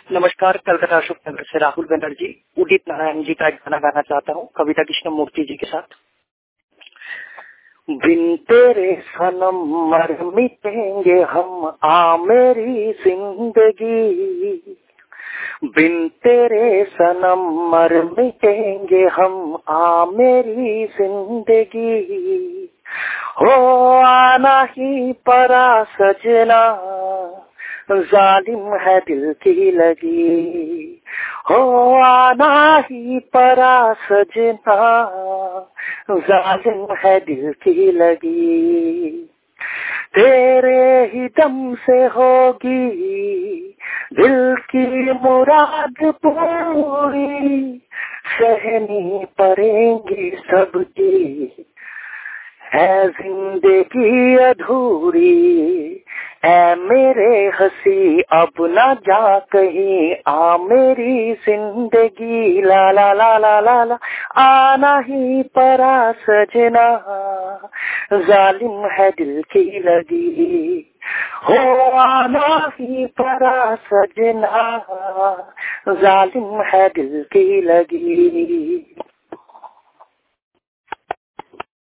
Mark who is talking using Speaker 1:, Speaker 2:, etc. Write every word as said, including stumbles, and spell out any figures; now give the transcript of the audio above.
Speaker 1: नमस्कार, कलकत्ता अशोक नगर से राहुल बनर्जी उदित नारायण जी का एक गाना गाना चाहता हूँ कविता कृष्ण मूर्ति जी के साथ। बिन तेरे सनम मर मिटेंगे हम, आ मेरी जिंदगी। बिन तेरे सनम मर मिटेंगे हम, आ मेरी जिंदगी। हो आना ही परा सजना, जालिम है दिल की लगी। हो आना ही परा सजना, जालिम है दिल की लगी। तेरे ही दम से होगी दिल की मुराद पूरी, सहनी पड़ेंगी सबकी है जिंदगी अधूरी। ऐ मेरे हंसी अब ना जा कहीं, आ मेरी जिंदगी। ला ला ला ला ला ला आना ही परा सजना, जालिम है दिल की लगी। हो आना ही परा सजना, जालिम है दिल की लगी।